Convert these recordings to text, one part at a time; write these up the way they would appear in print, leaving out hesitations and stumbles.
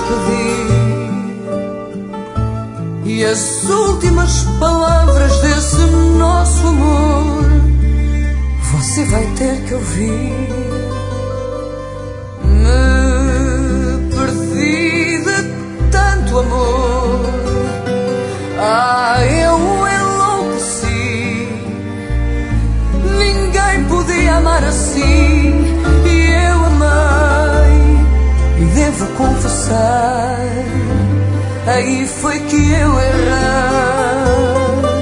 despedir, e as últimas palavras desse nosso amor você vai ter que ouvir. Me perdi de tanto amor, eu enlouqueci. Ninguém podia amar assim, e eu amei. E devo confessar, aí foi que eu errei.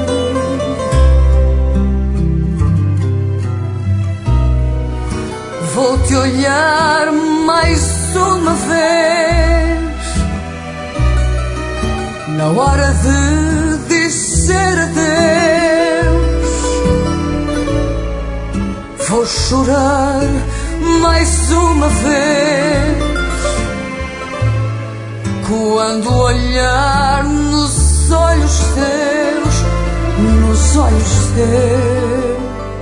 Vou-te olhar mais uma vez, na hora de dizer adeus. Vou chorar mais uma vez, quando olhar nos olhos teus, nos olhos teus.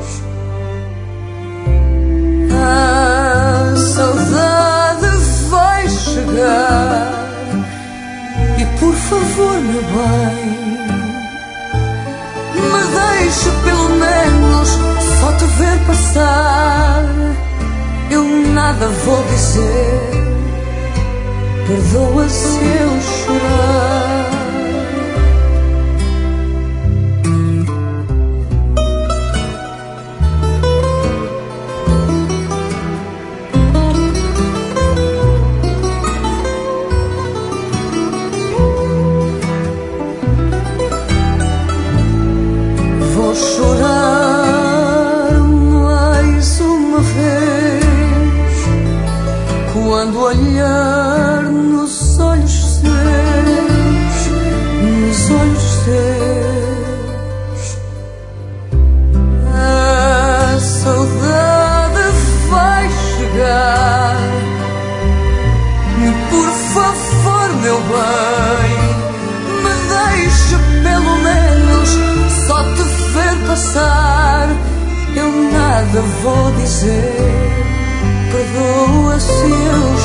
A saudade vai chegar, e por favor, meu bem, me deixe pelo menos só te ver passar. Eu nada vou dizer, perdoa se eu chorar. Vou chorar mais uma vez, quando olhar nos olhos teus, nos olhos teus. A saudade vai chegar, por favor, meu bem, me deixe pelo menos só te ver passar. Eu nada vou dizer, perdoa se eu